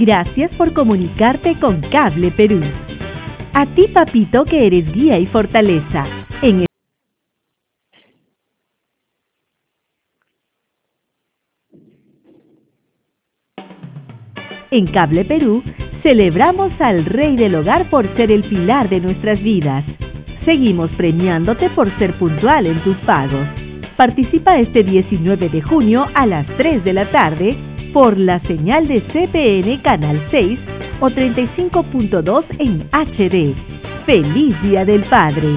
Gracias por comunicarte con Cable Perú. A ti, papito, que eres guía y fortaleza. En Cable Perú, celebramos al Rey del Hogar por ser el pilar de nuestras vidas. Seguimos premiándote por ser puntual en tus pagos. Participa este 19 de junio a las 3 de la tarde por la señal de CPN Canal 6 o 35.2 en HD. ¡Feliz Día del Padre!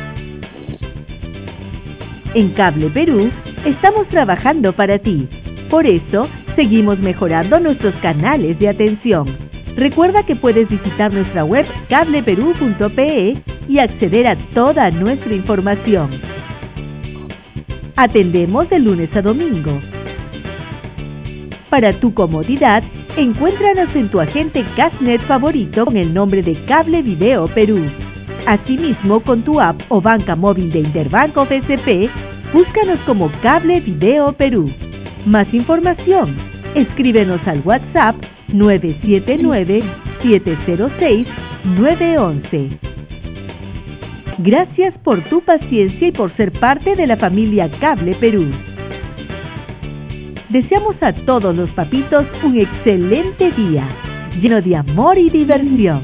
En Cable Perú, estamos trabajando para ti. Por eso, seguimos mejorando nuestros canales de atención. Recuerda que puedes visitar nuestra web cableperú.pe y acceder a toda nuestra información. Atendemos de lunes a domingo. Para tu comodidad, encuéntranos en tu agente Cashnet favorito con el nombre de Cable Video Perú. Asimismo, con tu app o banca móvil de Interbanco FSP, búscanos como Cable Video Perú. Más información, escríbenos al WhatsApp 979-706-911. Gracias por tu paciencia y por ser parte de la familia Cable Perú. Deseamos a todos los papitos un excelente día, lleno de amor y diversión.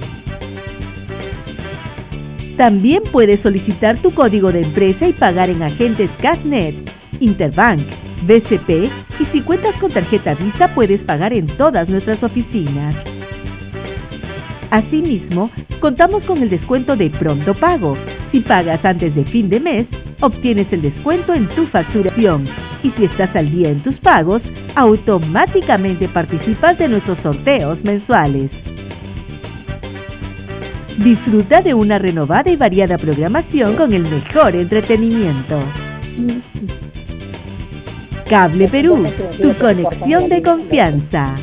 También puedes solicitar tu código de empresa y pagar en agentes Cashnet, Interbank, BCP y si cuentas con tarjeta Visa puedes pagar en todas nuestras oficinas. Asimismo, contamos con el descuento de Pronto Pago. Si pagas antes de fin de mes, obtienes el descuento en tu facturación. Y si estás al día en tus pagos, automáticamente participas de nuestros sorteos mensuales. Disfruta de una renovada y variada programación con el mejor entretenimiento. Cable Perú, tu conexión de confianza.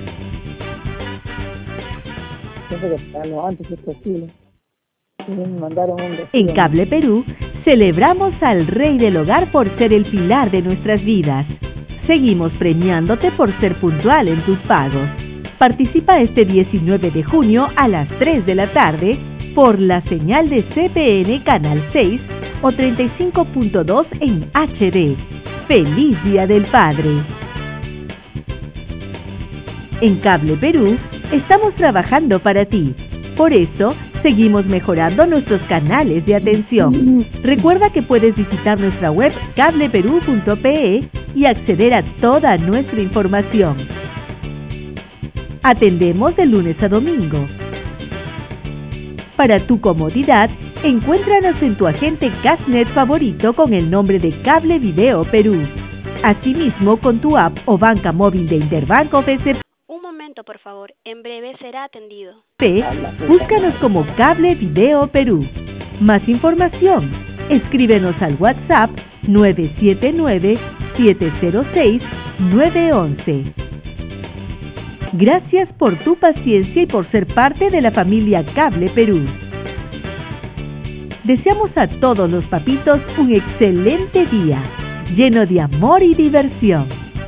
En Cable Perú, celebramos al Rey del Hogar por ser el pilar de nuestras vidas. Seguimos premiándote por ser puntual en tus pagos. Participa este 19 de junio a las 3 de la tarde por la señal de CPN Canal 6 o 35.2 en HD. ¡Feliz Día del Padre! En Cable Perú, estamos trabajando para ti. Por eso, seguimos mejorando nuestros canales de atención. Recuerda que puedes visitar nuestra web cableperú.pe y acceder a toda nuestra información. Atendemos de lunes a domingo. Para tu comodidad, encuéntranos en tu agente Cashnet favorito con el nombre de Cable Video Perú. Asimismo, con tu app o banca móvil de Interbanco FSP. Un momento, por favor. En breve será atendido. Búscanos como Cable Video Perú. Más información, escríbenos al WhatsApp 979-706-911. Gracias por tu paciencia y por ser parte de la familia Cable Perú. Deseamos a todos los papitos un excelente día, lleno de amor y diversión.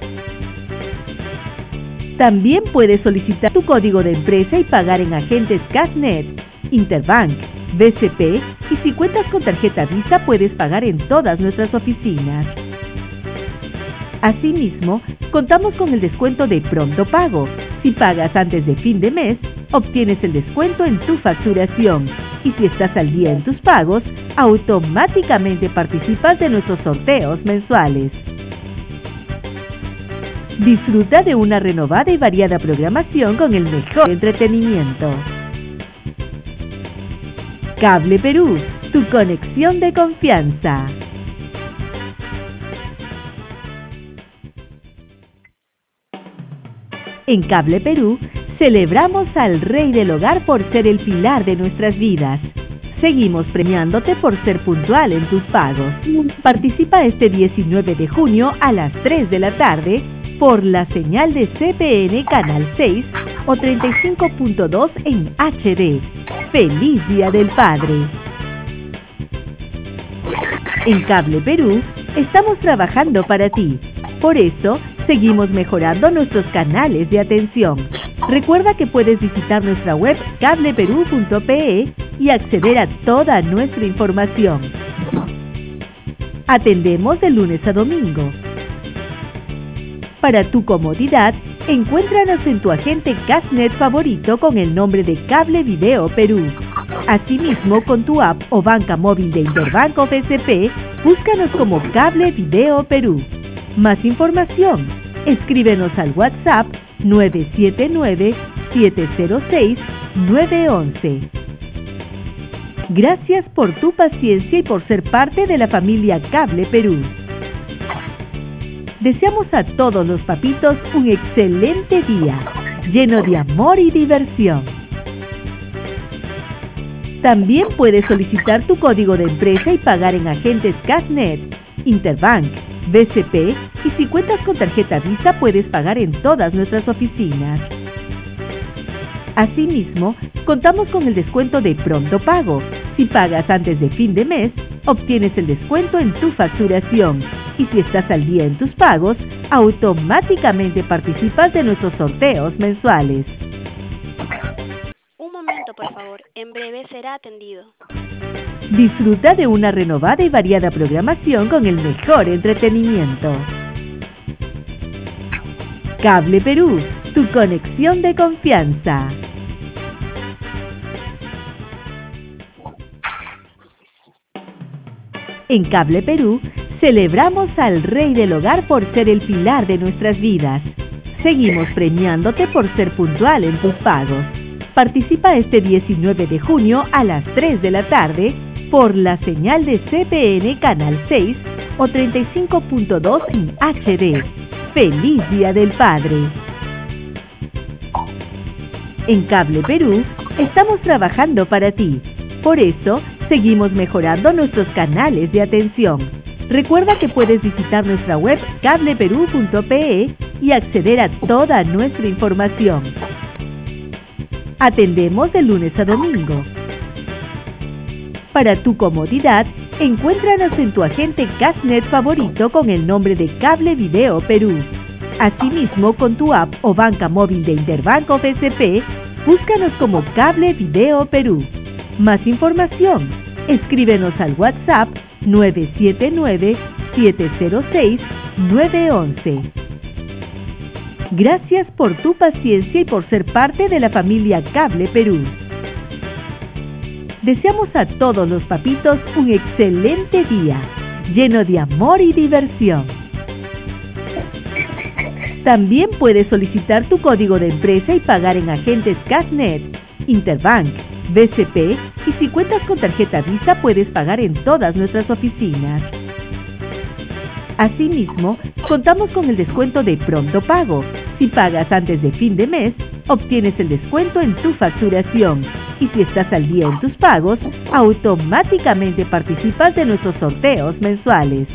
También puedes solicitar tu código de empresa y pagar en agentes Cashnet, Interbank, BCP y si cuentas con tarjeta Visa puedes pagar en todas nuestras oficinas. Asimismo, contamos con el descuento de Pronto Pago. Si pagas antes de fin de mes, obtienes el descuento en tu facturación. Y si estás al día en tus pagos, automáticamente participas de nuestros sorteos mensuales. Disfruta de una renovada y variada programación con el mejor entretenimiento. Cable Perú, tu conexión de confianza. En Cable Perú, celebramos al Rey del Hogar por ser el pilar de nuestras vidas. Seguimos premiándote por ser puntual en tus pagos. Participa este 19 de junio a las 3 de la tarde por la señal de CPN Canal 6 o 35.2 en HD. ¡Feliz Día del Padre! En Cable Perú, estamos trabajando para ti. Por eso, seguimos mejorando nuestros canales de atención. Recuerda que puedes visitar nuestra web cableperú.pe y acceder a toda nuestra información. Atendemos de lunes a domingo. Para tu comodidad, encuéntranos en tu agente Cashnet favorito con el nombre de Cable Video Perú. Asimismo, con tu app o banca móvil de Interbank o BCP, búscanos como Cable Video Perú. Más información, escríbenos al WhatsApp 979-706-911. Gracias por tu paciencia y por ser parte de la familia Cable Perú. Deseamos a todos los papitos un excelente día, lleno de amor y diversión. También puedes solicitar tu código de empresa y pagar en agentes Cashnet, Interbank, BCP, y si cuentas con tarjeta Visa puedes pagar en todas nuestras oficinas. Asimismo, contamos con el descuento de Pronto Pago. Si pagas antes de fin de mes, obtienes el descuento en tu facturación. Y si estás al día en tus pagos, automáticamente participas de nuestros sorteos mensuales. Un momento, por favor. En breve será atendido. Disfruta de una renovada y variada programación con el mejor entretenimiento. Cable Perú, tu conexión de confianza. En Cable Perú, celebramos al Rey del Hogar por ser el pilar de nuestras vidas. Seguimos premiándote por ser puntual en tus pagos. Participa este 19 de junio a las 3 de la tarde por la señal de CPN Canal 6 o 35.2 en HD. ¡Feliz Día del Padre! En Cable Perú, estamos trabajando para ti. Por eso, seguimos mejorando nuestros canales de atención. Recuerda que puedes visitar nuestra web cableperú.pe y acceder a toda nuestra información. Atendemos de lunes a domingo. Para tu comodidad, encuéntranos en tu agente Cashnet favorito con el nombre de Cable Video Perú. Asimismo, con tu app o banca móvil de Interbank o BCP, búscanos como Cable Video Perú. Más información, escríbenos al WhatsApp 979-706-911. Gracias por tu paciencia y por ser parte de la familia Cable Perú. Deseamos a todos los papitos un excelente día, lleno de amor y diversión. También puedes solicitar tu código de empresa y pagar en agentes Cashnet, Interbank, BCP, y si cuentas con tarjeta Visa puedes pagar en todas nuestras oficinas. Asimismo, contamos con el descuento de Pronto Pago. Si pagas antes de fin de mes, obtienes el descuento en tu facturación. Y si estás al día en tus pagos, automáticamente participas de nuestros sorteos mensuales.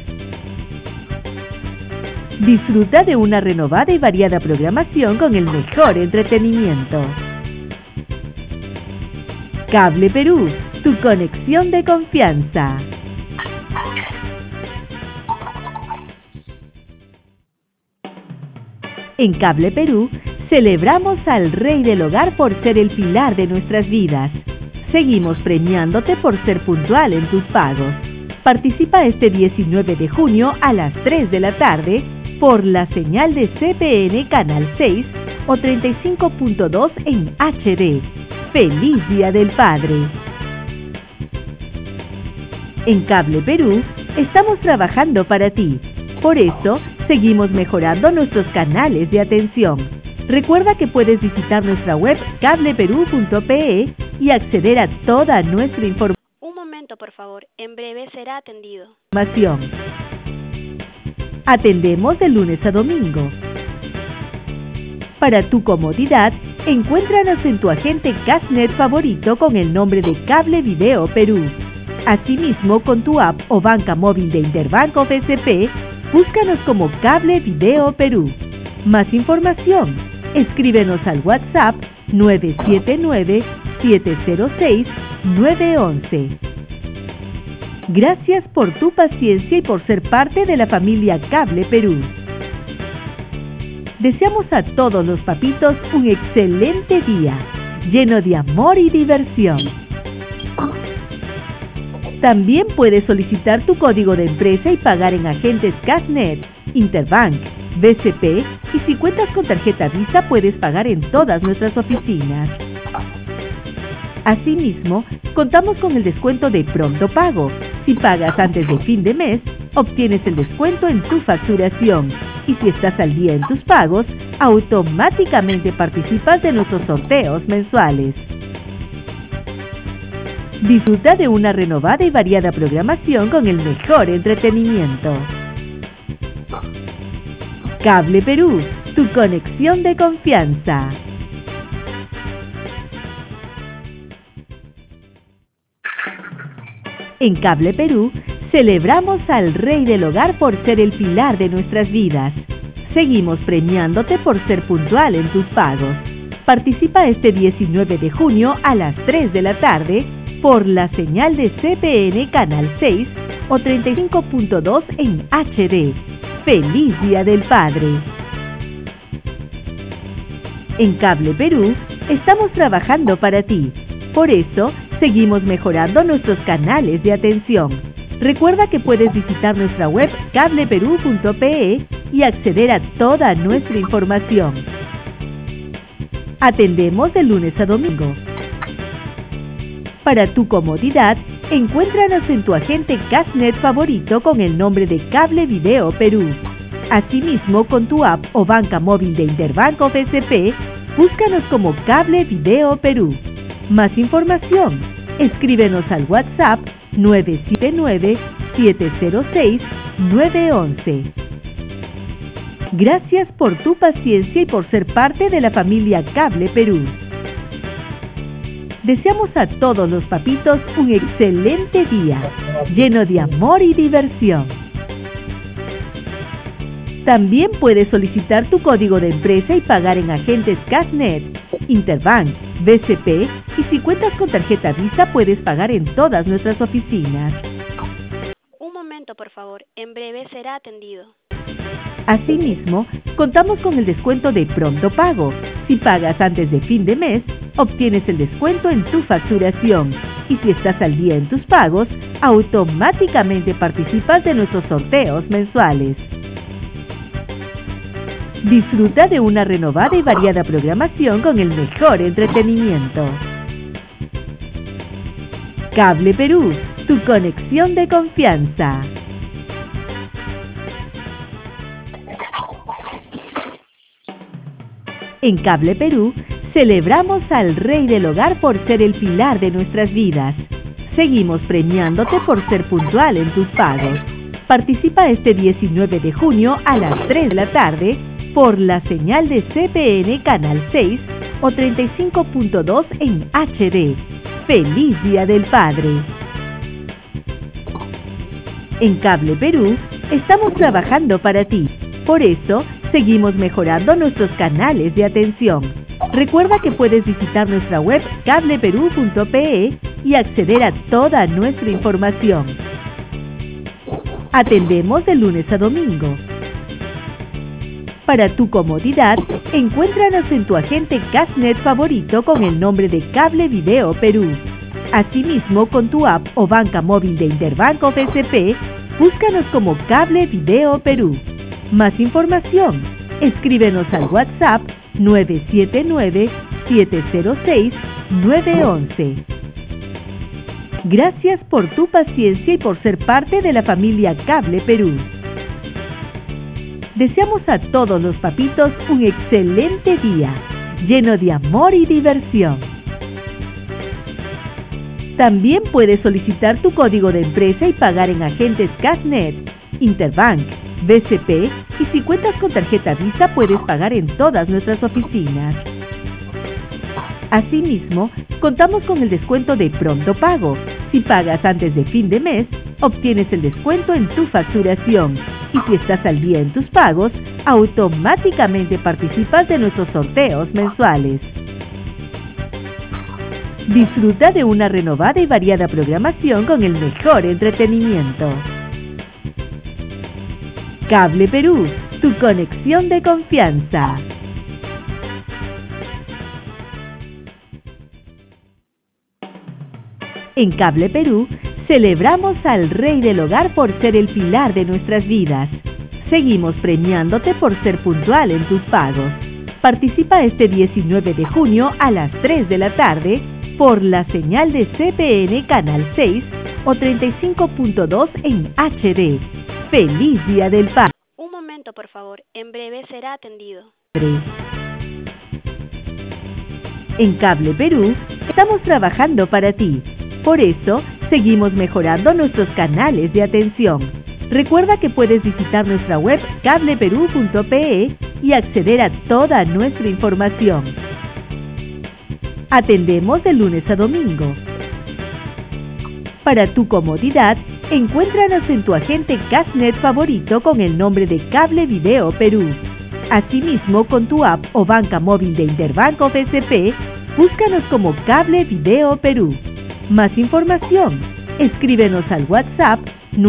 Disfruta de una renovada y variada programación con el mejor entretenimiento. Cable Perú, tu conexión de confianza. En Cable Perú, celebramos al Rey del Hogar por ser el pilar de nuestras vidas. Seguimos premiándote por ser puntual en tus pagos. Participa este 19 de junio a las 3 de la tarde por la señal de CPN Canal 6 o 35.2 en HD. ¡Feliz Día del Padre! En Cable Perú, estamos trabajando para ti. Por eso, seguimos mejorando nuestros canales de atención. Recuerda que puedes visitar nuestra web cableperú.pe y acceder a toda nuestra información. Un momento, por favor. En breve será atendido. Atendemos de lunes a domingo. Para tu comodidad, encuéntranos en tu agente Cashnet favorito con el nombre de Cable Video Perú. Asimismo, con tu app o banca móvil de Interbank o BCP, búscanos como Cable Video Perú. Más información, escríbenos al WhatsApp 979-706-911. Gracias por tu paciencia y por ser parte de la familia Cable Perú. Deseamos a todos los papitos un excelente día, lleno de amor y diversión. También puedes solicitar tu código de empresa y pagar en agentes Cashnet, Interbank, BCP y si cuentas con tarjeta Visa puedes pagar en todas nuestras oficinas. Asimismo, contamos con el descuento de Pronto Pago. Si pagas antes de fin de mes, obtienes el descuento en tu facturación. Y si estás al día en tus pagos, automáticamente participas de nuestros sorteos mensuales. Disfruta de una renovada y variada programación con el mejor entretenimiento. Cable Perú, tu conexión de confianza. En Cable Perú, celebramos al Rey del Hogar por ser el pilar de nuestras vidas. Seguimos premiándote por ser puntual en tus pagos. Participa este 19 de junio a las 3 de la tarde por la señal de CPN Canal 6 o 35.2 en HD. ¡Feliz Día del Padre! En Cable Perú, estamos trabajando para ti. Por eso, seguimos mejorando nuestros canales de atención. Recuerda que puedes visitar nuestra web cableperú.pe y acceder a toda nuestra información. Atendemos de lunes a domingo. Para tu comodidad, encuéntranos en tu agente Cashnet favorito con el nombre de Cable Video Perú. Asimismo, con tu app o banca móvil de Interbank o BCP, búscanos como Cable Video Perú. Más información, escríbenos al WhatsApp 979-706-911. Gracias por tu paciencia y por ser parte de la familia Cable Perú. Deseamos a todos los papitos un excelente día, lleno de amor y diversión. También puedes solicitar tu código de empresa y pagar en agentes Cashnet, Interbank, BCP y si cuentas con tarjeta Visa puedes pagar en todas nuestras oficinas. Un momento, por favor. En breve será atendido. Asimismo, contamos con el descuento de Pronto Pago. Si pagas antes de fin de mes, obtienes el descuento en tu facturación. Y si estás al día en tus pagos, automáticamente participas de nuestros sorteos mensuales. Disfruta de una renovada y variada programación con el mejor entretenimiento. Cable Perú, tu conexión de confianza. En Cable Perú, celebramos al Rey del Hogar por ser el pilar de nuestras vidas. Seguimos premiándote por ser puntual en tus pagos. Participa este 19 de junio a las 3 de la tarde por la señal de CPN Canal 6 o 35.2 en HD. ¡Feliz Día del Padre! En Cable Perú, estamos trabajando para ti. Por eso, seguimos mejorando nuestros canales de atención. Recuerda que puedes visitar nuestra web cableperú.pe y acceder a toda nuestra información. Atendemos de lunes a domingo. Para tu comodidad, encuéntranos en tu agente Cashnet favorito con el nombre de Cable Video Perú. Asimismo, con tu app o banca móvil de Interbank o BCP, búscanos como Cable Video Perú. Más información, escríbenos al WhatsApp 979-706-911. Gracias por tu paciencia y por ser parte de la familia Cable Perú. Deseamos a todos los papitos un excelente día, lleno de amor y diversión. También puedes solicitar tu código de empresa y pagar en agentes Cashnet, Interbank, BCP y si cuentas con tarjeta Visa puedes pagar en todas nuestras oficinas. Asimismo, contamos con el descuento de Pronto Pago. Si pagas antes de fin de mes, obtienes el descuento en tu facturación. Y si estás al día en tus pagos, automáticamente participas de nuestros sorteos mensuales. Disfruta de una renovada y variada programación con el mejor entretenimiento. Cable Perú, tu conexión de confianza. En Cable Perú, celebramos al Rey del Hogar por ser el pilar de nuestras vidas. Seguimos premiándote por ser puntual en tus pagos. Participa este 19 de junio a las 3 de la tarde por la señal de CPN Canal 6 o 35.2 en HD. ¡Feliz Día del Padre! Un momento, por favor. En breve será atendido. En Cable Perú, estamos trabajando para ti. Por eso, seguimos mejorando nuestros canales de atención. Recuerda que puedes visitar nuestra web cableperú.pe y acceder a toda nuestra información. Atendemos de lunes a domingo. Para tu comodidad, encuéntranos en tu agente Cashnet favorito con el nombre de Cable Video Perú. Asimismo, con tu app o banca móvil de Interbank o BCP, búscanos como Cable Video Perú. Más información, escríbenos al WhatsApp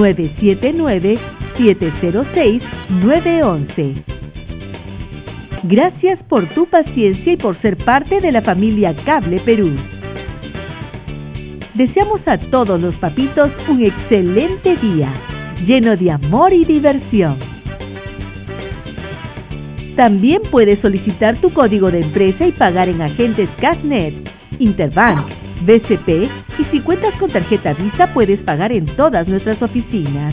979-706-911. Gracias por tu paciencia y por ser parte de la familia Cable Perú. Deseamos a todos los papitos un excelente día, lleno de amor y diversión. También puedes solicitar tu código de empresa y pagar en agentes Cashnet, Interbank, BCP, y si cuentas con tarjeta Visa puedes pagar en todas nuestras oficinas.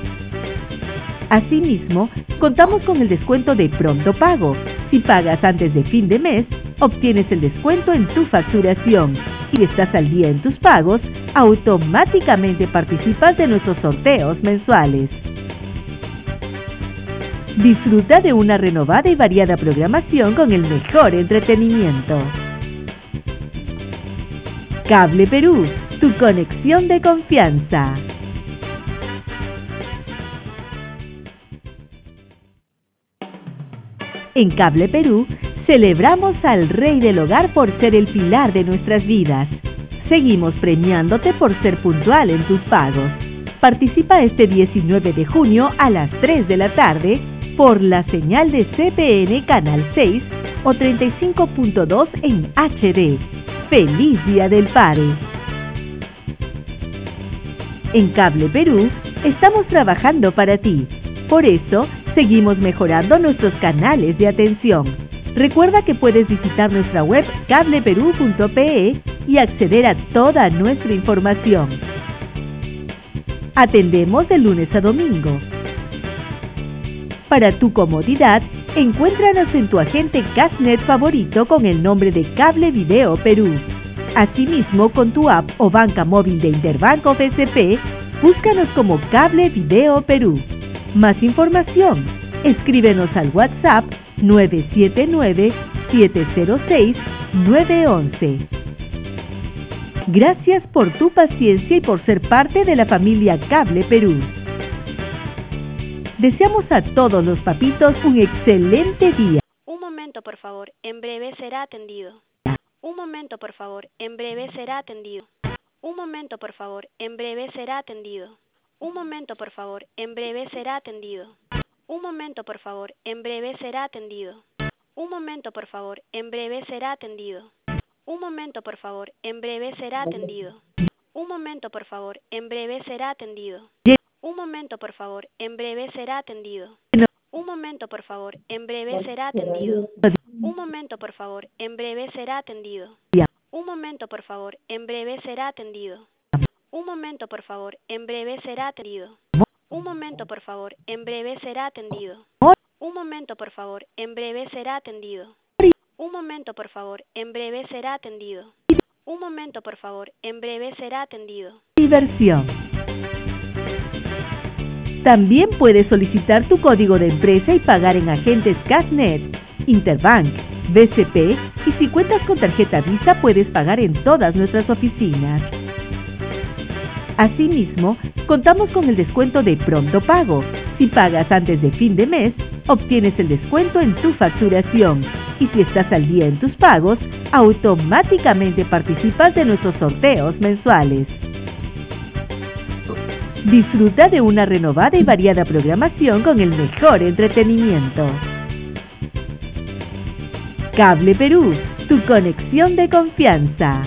Asimismo, contamos con el descuento de pronto pago. Si pagas antes de fin de mes, obtienes el descuento en tu facturación. Y si estás al día en tus pagos, automáticamente participas de nuestros sorteos mensuales. Disfruta de una renovada y variada programación con el mejor entretenimiento. Cable Perú, tu conexión de confianza. En Cable Perú, celebramos al Rey del Hogar por ser el pilar de nuestras vidas. Seguimos premiándote por ser puntual en tus pagos. Participa este 19 de junio a las 3 de la tarde por la señal de CPN Canal 6 o 35.2 en HD. ¡Feliz Día del Padre! En Cable Perú, estamos trabajando para ti. Por eso, seguimos mejorando nuestros canales de atención. Recuerda que puedes visitar nuestra web cableperú.pe y acceder a toda nuestra información. Atendemos de lunes a domingo. Para tu comodidad, encuéntranos en tu agente Cashnet favorito con el nombre de Cable Video Perú. Asimismo, con tu app o banca móvil de Interbank o BCP, búscanos como Cable Video Perú. Más información, escríbenos al WhatsApp 979-706-911. Gracias por tu paciencia y por ser parte de la familia Cable Perú. Deseamos a todos los papitos un excelente día. Un momento, por favor. En breve será atendido. Un momento, por favor. En breve será atendido. Un momento, por favor. En breve será atendido. Un momento, por favor. En breve será atendido. Un momento, por favor. En breve será atendido. Un momento, por favor. En breve será atendido. Un momento, por favor. En breve será atendido. Un momento, por favor. En breve será atendido. Un momento, por favor. En breve será atendido. Un momento, por favor. En breve será atendido. Un momento, por favor. En breve será atendido. Un momento, por favor. En breve será atendido. Un momento, por favor. En breve será atendido. Un momento, por favor. En breve será atendido. Un momento, por favor. En breve será atendido. Un momento, por favor. En breve será atendido. Un momento, por favor. En breve será atendido. Diversión. También puedes solicitar tu código de empresa y pagar en agentes Cashnet, Interbank, BCP, y si cuentas con tarjeta Visa puedes pagar en todas nuestras oficinas. Asimismo, contamos con el descuento de pronto pago. Si pagas antes de fin de mes, obtienes el descuento en tu facturación. Y si estás al día en tus pagos, automáticamente participas de nuestros sorteos mensuales. Disfruta de una renovada y variada programación con el mejor entretenimiento. Cable Perú, tu conexión de confianza.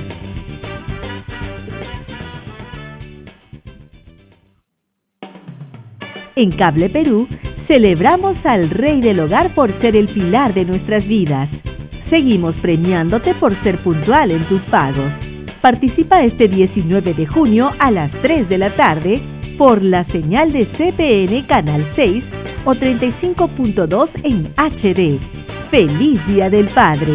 En Cable Perú, celebramos al Rey del Hogar por ser el pilar de nuestras vidas. Seguimos premiándote por ser puntual en tus pagos. Participa este 19 de junio a las 3 de la tarde por la señal de CPN Canal 6 o 35.2 en HD. ¡Feliz Día del Padre!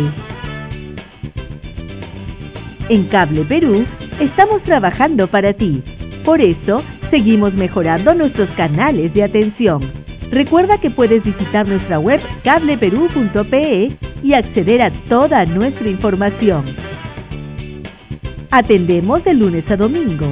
En Cable Perú, estamos trabajando para ti. Por eso, seguimos mejorando nuestros canales de atención. Recuerda que puedes visitar nuestra web cableperú.pe y acceder a toda nuestra información. Atendemos de lunes a domingo.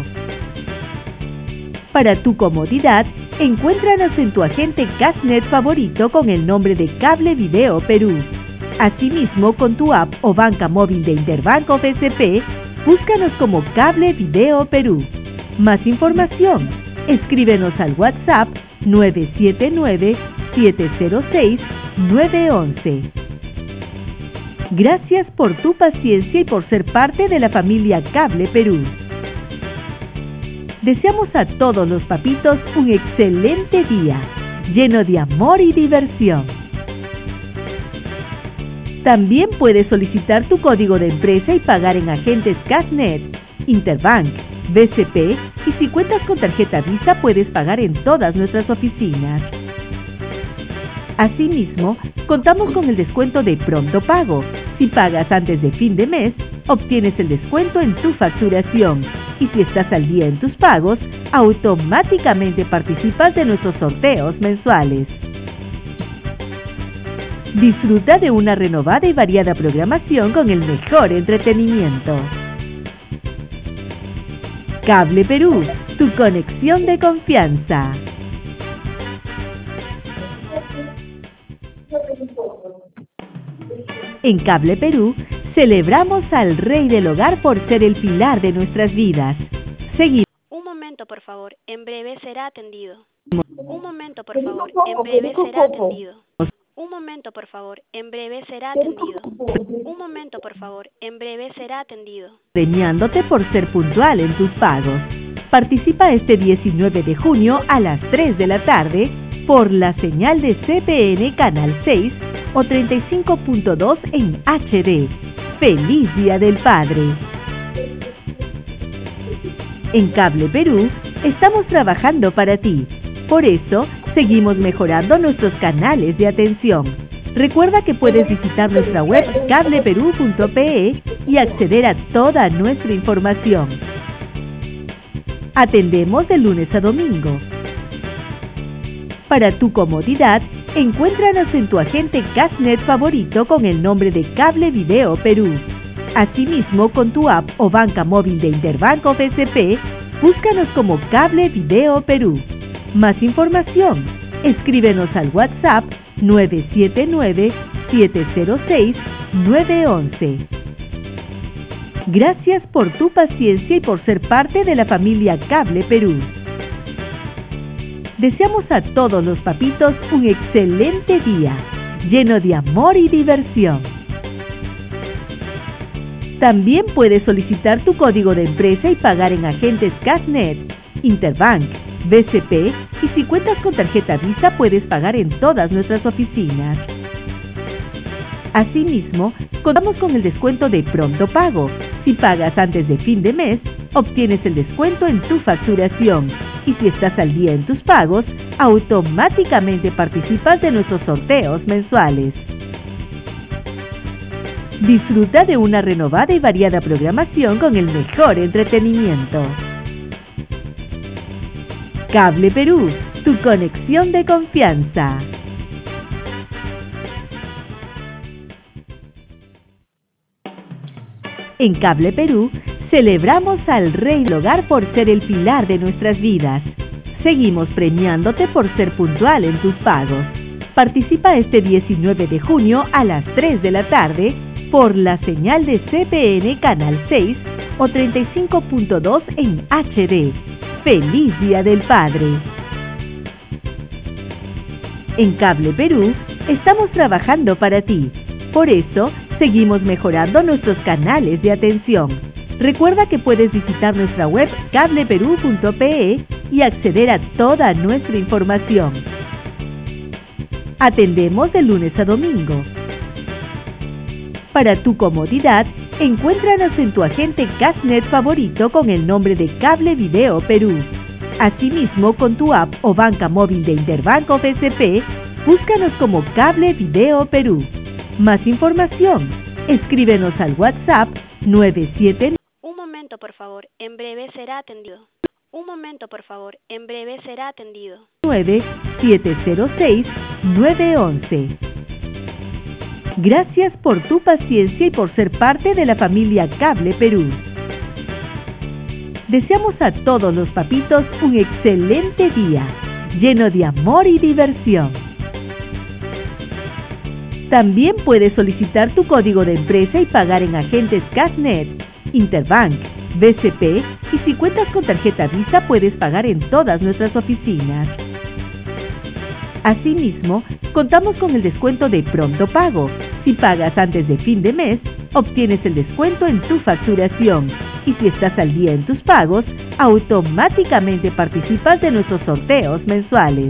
Para tu comodidad, encuéntranos en tu agente Cashnet favorito con el nombre de Cable Video Perú. Asimismo, con tu app o banca móvil de Interbank o BCP, búscanos como Cable Video Perú. Más información, escríbenos al WhatsApp 979-706-911. Gracias por tu paciencia y por ser parte de la familia Cable Perú. Deseamos a todos los papitos un excelente día, lleno de amor y diversión. También puedes solicitar tu código de empresa y pagar en agentes Cashnet, Interbank, BCP, y si cuentas con tarjeta Visa puedes pagar en todas nuestras oficinas. Asimismo, contamos con el descuento de Pronto Pago. Si pagas antes de fin de mes, obtienes el descuento en tu facturación. Y si estás al día en tus pagos, automáticamente participas de nuestros sorteos mensuales. Disfruta de una renovada y variada programación con el mejor entretenimiento. Cable Perú, tu conexión de confianza. En Cable Perú, celebramos al Rey del Hogar por ser el pilar de nuestras vidas. Seguimos. Un momento, por favor. En breve será atendido. Un momento, por favor. En breve será atendido. Un momento, por favor. En breve será atendido. Un momento, por favor. En breve será atendido. Premiándote por ser puntual en tus pagos. Participa este 19 de junio a las 3 de la tarde por la señal de CPN Canal 6 o 35.2 en HD. ¡Feliz Día del Padre! En Cable Perú, estamos trabajando para ti. Por eso, seguimos mejorando nuestros canales de atención. Recuerda que puedes visitar nuestra web cableperú.pe y acceder a toda nuestra información. Atendemos de lunes a domingo. Para tu comodidad, encuéntranos en tu agente Cashnet favorito con el nombre de Cable Video Perú. Asimismo, con tu app o banca móvil de Interbank o BCP, búscanos como Cable Video Perú. Más información, escríbenos al WhatsApp 979-706-911. Gracias por tu paciencia y por ser parte de la familia Cable Perú. Deseamos a todos los papitos un excelente día, lleno de amor y diversión. También puedes solicitar tu código de empresa y pagar en agentes Cashnet, Interbank, BCP, y si cuentas con tarjeta Visa puedes pagar en todas nuestras oficinas. Asimismo, contamos con el descuento de Pronto Pago. Si pagas antes de fin de mes, obtienes el descuento en tu facturación. Y si estás al día en tus pagos, automáticamente participas de nuestros sorteos mensuales. Disfruta de una renovada y variada programación con el mejor entretenimiento. Cable Perú, tu conexión de confianza. En Cable Perú, celebramos al Rey del Hogar por ser el pilar de nuestras vidas. Seguimos premiándote por ser puntual en tus pagos. Participa este 19 de junio a las 3 de la tarde por la señal de CPN Canal 6 o 35.2 en HD. ¡Feliz Día del Padre! En Cable Perú estamos trabajando para ti. Por eso, seguimos mejorando nuestros canales de atención. Recuerda que puedes visitar nuestra web cableperú.pe y acceder a toda nuestra información. Atendemos de lunes a domingo. Para tu comodidad, encuéntranos en tu agente Castnet favorito con el nombre de Cable Video Perú. Asimismo, con tu app o banca móvil de Interbank o BCP, búscanos como Cable Video Perú. Más información, escríbenos al WhatsApp 979. Un momento, por favor, en breve será atendido. Un momento, por favor, en breve será atendido. 706-911. Gracias por tu paciencia y por ser parte de la familia Cable Perú. Deseamos a todos los papitos un excelente día, lleno de amor y diversión. También puedes solicitar tu código de empresa y pagar en agentes Castnet, Interbank, BCP y si cuentas con tarjeta Visa puedes pagar en todas nuestras oficinas. Asimismo, contamos con el descuento de Pronto Pago. Si pagas antes de fin de mes, obtienes el descuento en tu facturación. Y si estás al día en tus pagos, automáticamente participas de nuestros sorteos mensuales.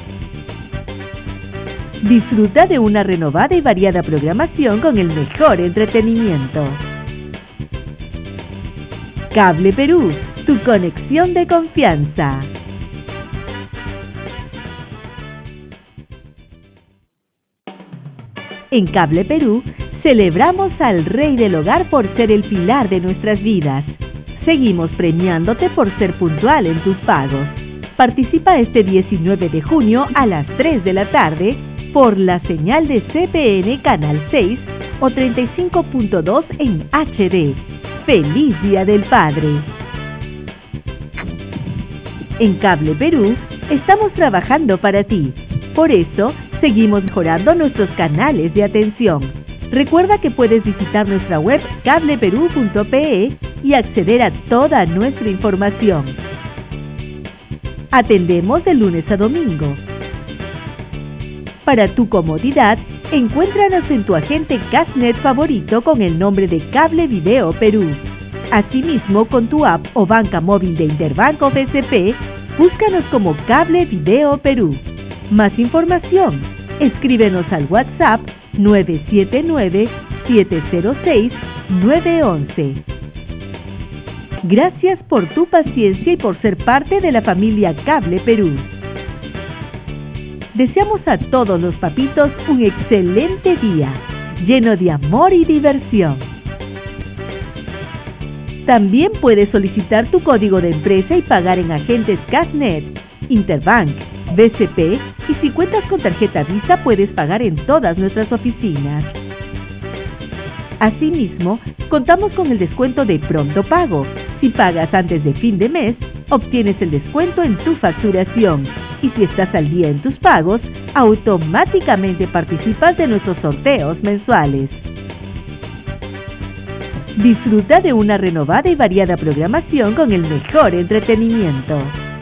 Disfruta de una renovada y variada programación con el mejor entretenimiento. Cable Perú, tu conexión de confianza. En Cable Perú, celebramos al Rey del Hogar por ser el pilar de nuestras vidas. Seguimos premiándote por ser puntual en tus pagos. Participa este 19 de junio a las 3 de la tarde por la señal de CPN Canal 6 o 35.2 en HD. ¡Feliz Día del Padre! En Cable Perú estamos trabajando para ti. Por eso, seguimos mejorando nuestros canales de atención. Recuerda que puedes visitar nuestra web cableperú.pe y acceder a toda nuestra información. Atendemos de lunes a domingo. Para tu comodidad, encuéntranos en tu agente Castnet favorito con el nombre de Cable Video Perú. Asimismo, con tu app o banca móvil de Interbank o BCP, búscanos como Cable Video Perú. Más información, escríbenos al WhatsApp 979-706-911. Gracias por tu paciencia y por ser parte de la familia Cable Perú. Deseamos a todos los papitos un excelente día, lleno de amor y diversión. También puedes solicitar tu código de empresa y pagar en agentes Castnet, Interbank, BCP y si cuentas con tarjeta Visa puedes pagar en todas nuestras oficinas. Asimismo, contamos con el descuento de Pronto Pago. Si pagas antes de fin de mes, obtienes el descuento en tu facturación. Y si estás al día en tus pagos, automáticamente participas de nuestros sorteos mensuales. Disfruta de una renovada y variada programación con el mejor entretenimiento.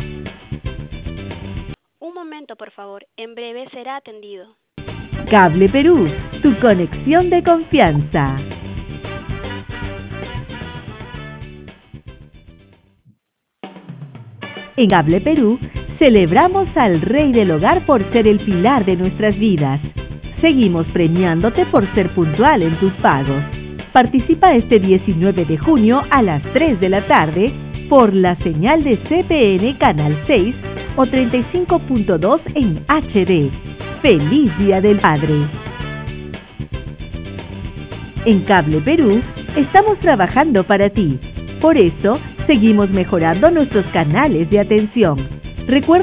Un momento, por favor, en breve será atendido. Cable Perú, tu conexión de confianza. En Cable Perú, celebramos al Rey del Hogar por ser el pilar de nuestras vidas. Seguimos premiándote por ser puntual en tus pagos. Participa este 19 de junio a las 3 de la tarde por la señal de CPN Canal 6 o 35.2 en HD. ¡Feliz Día del Padre! En Cable Perú estamos trabajando para ti. Por eso, seguimos mejorando nuestros canales de atención. Recuerda